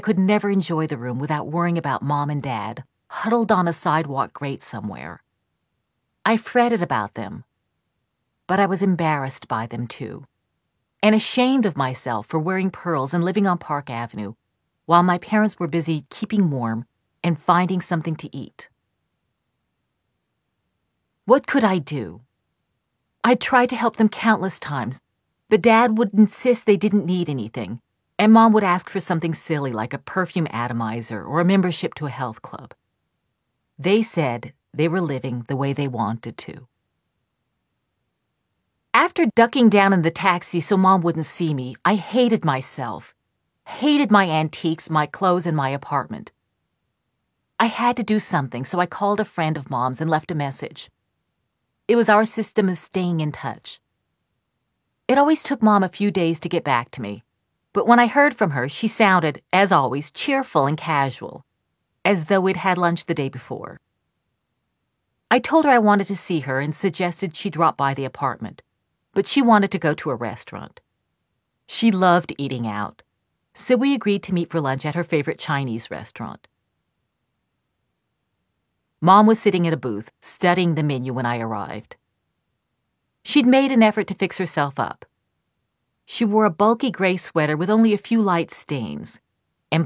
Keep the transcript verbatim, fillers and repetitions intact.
could never enjoy the room without worrying about Mom and Dad, huddled on a sidewalk grate somewhere. I fretted about them, but I was embarrassed by them too, and ashamed of myself for wearing pearls and living on Park Avenue, while my parents were busy keeping warm and finding something to eat. What could I do? I'd tried to help them countless times, but Dad would insist they didn't need anything, and Mom would ask for something silly like a perfume atomizer or a membership to a health club. They said they were living the way they wanted to. After ducking down in the taxi so Mom wouldn't see me, I hated myself, hated my antiques, my clothes, and my apartment. I had to do something, so I called a friend of Mom's and left a message. It was our system of staying in touch. It always took Mom a few days to get back to me, but when I heard from her, she sounded, as always, cheerful and casual, as though we'd had lunch the day before. I told her I wanted to see her and suggested she drop by the apartment, but she wanted to go to a restaurant. She loved eating out, so we agreed to meet for lunch at her favorite Chinese restaurant. Mom was sitting at a booth, studying the menu when I arrived. She'd made an effort to fix herself up. She wore a bulky gray sweater with only a few light stains,